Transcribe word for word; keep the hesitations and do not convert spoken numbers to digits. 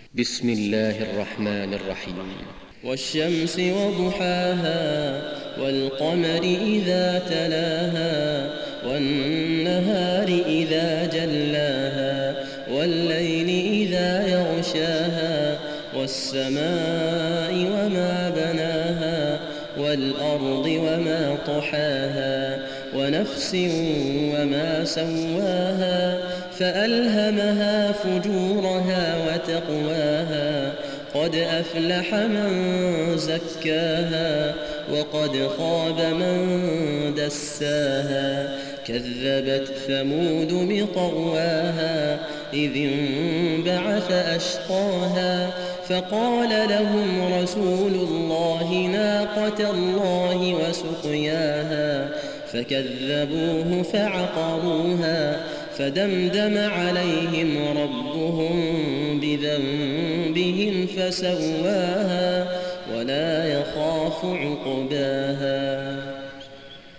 بسم الله الرحمن الرحيم. والشمس وضحاها والقمر إذا تلاها والنهار إذا جلاها والليل إذا يغشاها والسماء وما بناها والأرض وما طحاها ونفس وما سواها فألهمها فجورها وتقواها قد أفلح من زكاها وقد خاب من دساها كذبت ثمود بطغواها إذ انبعث أشقاها فقال لهم رسول الله ناقة الله وسقياها فكذبوه فعقروها فدمدم عليهم ربهم بذنبهم فسواها ولا يخاف عقباها.